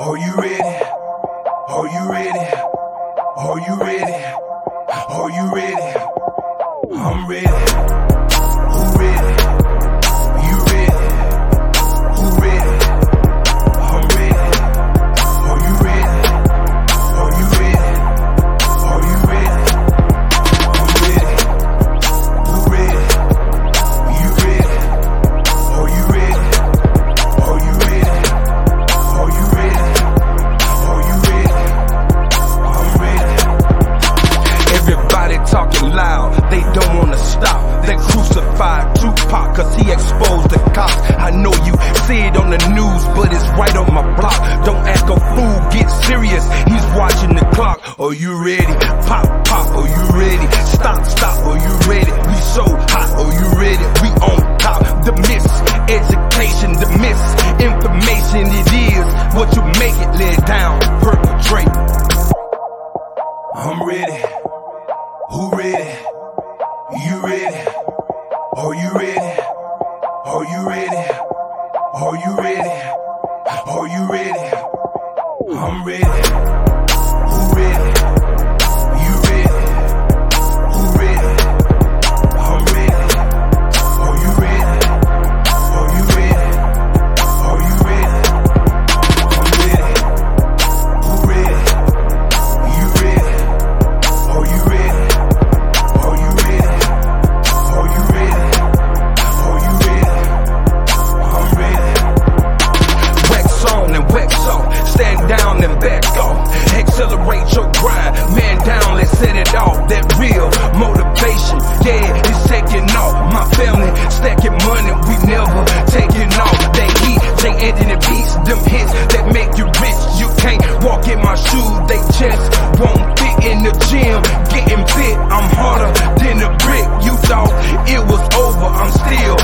Are you ready? Are you ready? Are you ready? Are you ready? I'm ready. Who ready? You ready? Who ready? I'm ready. Are you ready? Are you ready? Are you ready? I'm ready. Who ready? You ready? Are you ready? Are you ready? Are you ready? Are you ready? I'm ready. Everybody talking loud, they don't wanna stop. They crucified Tupac cause he exposed the cops. I know you see it on the news, but it's right on my block. Don't act a fool, get serious, he's watching the clock. Are you ready? Pop, pop, are you ready? Stop, stop, are you ready? We so hot, are you ready? We on top. The miseducation, the misinformation, it is what you make it, lay it down, perpetrate. I'm ready. Who ready? You ready? Are you ready? Are you ready? Are you ready? Are you ready? I'm ready. Who ready? You ready? Who ready? I'm ready. Are you ready? Are you ready? Are you ready? I'm ready. Who ready? You ready? Are you ready? Are you ready? Are you ready? Are you ready? I'm ready. Wax on and wax off, stand down and back off. Accelerate your grind, man down, let's set it off. That real motivation, yeah, it's taking off. My family stacking money, we never taking off. That heat, J. Anthony beats, them hits that make you rich. You can't walk in my shoes, they just won't fit in the gym. Getting fit, I'm harder than a brick. You thought it was over, I'm still